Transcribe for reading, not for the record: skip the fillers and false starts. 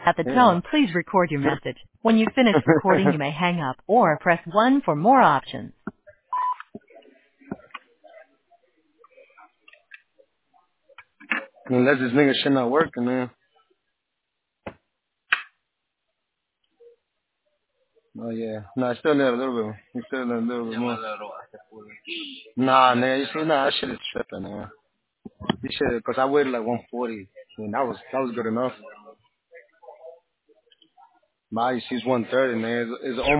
At the Yeah. tone, please record your message. When you've finished recording, you may hang up or press 1 for more options. Unless this nigga shit not working, man. Oh, yeah. No, I still need a little bit. You still need a little bit more. Nah, nigga, you see, nah, that shit is tripping, man. You should, cause I waited like 140. And that was good enough. My IC is 130, man. It's almost